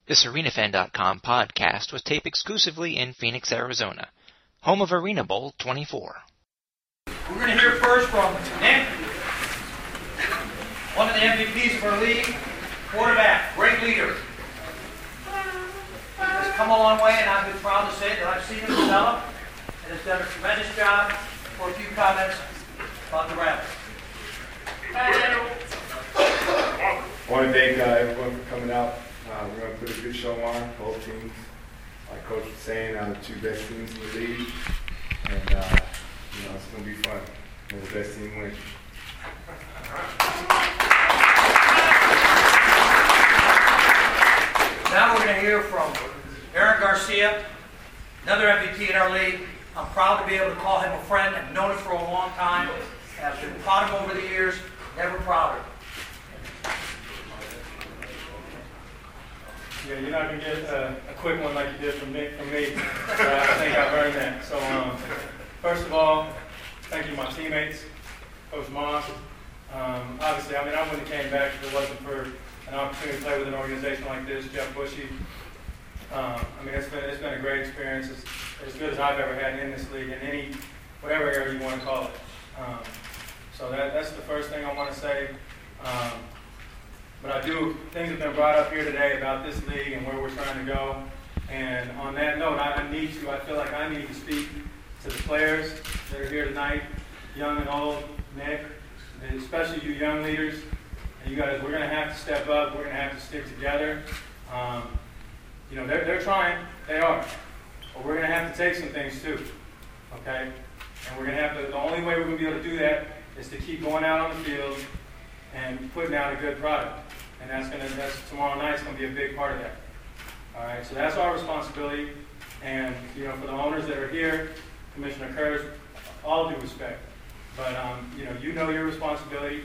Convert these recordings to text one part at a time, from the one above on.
This ArenaFan.com podcast was taped exclusively in Phoenix, Arizona, home of Arena Bowl 24. We're going to hear first from Nick, one of the MVPs of our league, quarterback, great leader. Has come a long way, and I've been proud to say that I've seen him develop and has done a tremendous job. For a few comments about the Rebels. I want to thank everyone for coming out. We're going to put a good show on, both teams. Like Coach was saying, the two best teams in the league. And, it's going to be fun. May the best team win. Now we're going to hear from Aaron Garcia, another MVP in our league. I'm proud to be able to call him a friend. I've known him for a long time. I've been proud of him over the years, never prouder. Yeah, you're not going to get a quick one like you did from me. I think I've earned that. So, first of all, thank you to my teammates, Coach Moss. Obviously, I wouldn't have came back if it wasn't for an opportunity to play with an organization like this, Jeff Bushy. It's been a great experience. It's as good as I've ever had in this league, in whatever area you want to call it. So that's the first thing I want to say. But things have been brought up here today about this league and where we're trying to go. And on that note, I feel like I need to speak to the players that are here tonight, young and old, Nick, and especially you young leaders. And you guys, we're going to have to step up. We're going to have to stick together. They're trying. They are. But we're going to have to take some things too. Okay? And we're going to have to, the only way we're going to be able to do that is to keep going out on the field and putting out a good product. And that's tomorrow night's going to be a big part of that. All right? So that's our responsibility. And, for the owners that are here, Commissioner Kurz, all due respect. But, you know your responsibility.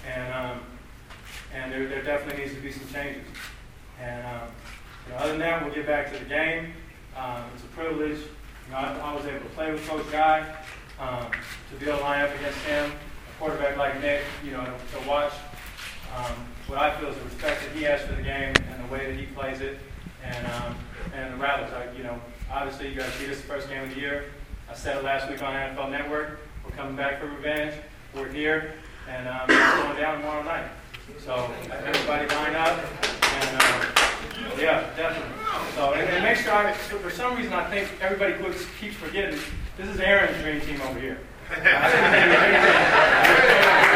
And there definitely needs to be some changes. And, other than that, we'll get back to the game. It's a privilege. I was able to play with Coach Guy, to be able to line up against him, a quarterback like Nick, to watch what I feel is the respect that he has for the game and the way that he plays it. And the Rattlers, obviously you guys beat us the first game of the year. I said it last week on NFL Network. We're coming back for revenge. We're here, and it's going down tomorrow night. So everybody line up, and yeah, definitely. So and make sure, for some reason I think everybody keeps forgetting, this is Aaron's dream team over here.